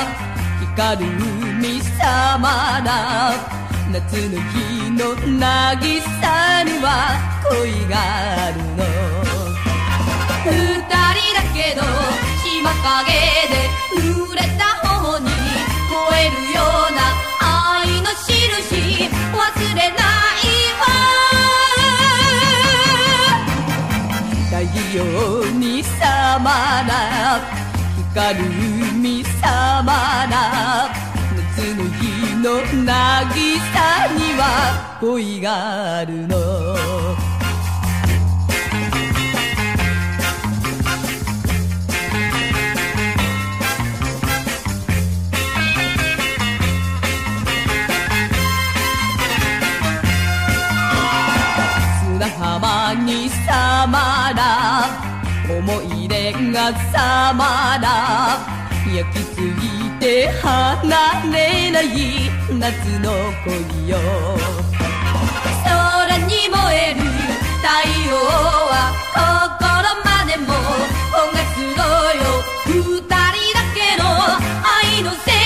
光る海様だ。夏の日の渚には恋があるの。二人だけど島影で濡れた頬に燃えるような愛の印忘れないわ。太陽にさまだ光る海様だ。夏の日の渚には恋があるの。砂浜にさまだ思い出がさまだ。焼き付いて離れない夏の恋よ。空に燃える太陽は心までも焦がすのよ。二人だけの愛の世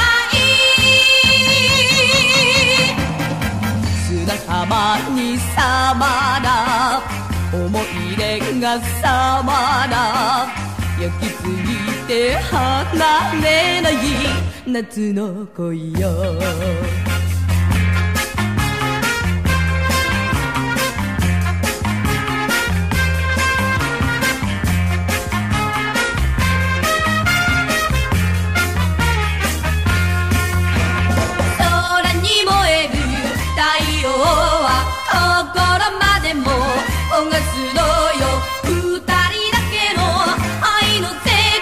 界。砂浜にさまだ思い出がさまだ。焼き付いて離れない夏の恋よ。空に燃える太陽は心までも焦がすのよ。二人だけの愛の世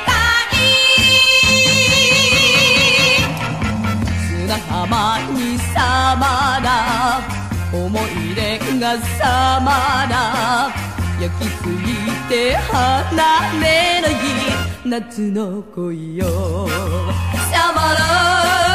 界。砂浜にさまだ思い出がさまだ。焼き付いて離れない夏の恋よ。さまだ